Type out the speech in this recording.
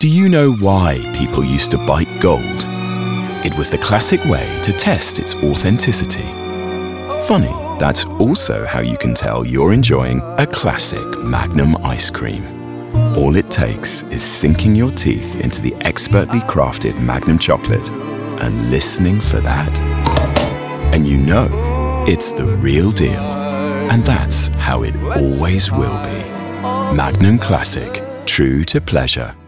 Do you know why people used to bite gold? It was the classic way to test its authenticity. Funny, that's also how you can tell you're enjoying a classic Magnum ice cream. All it takes is sinking your teeth into the expertly crafted Magnum chocolate and listening for that. And you know it's the real deal. And that's how it always will be. Magnum Classic, true to pleasure.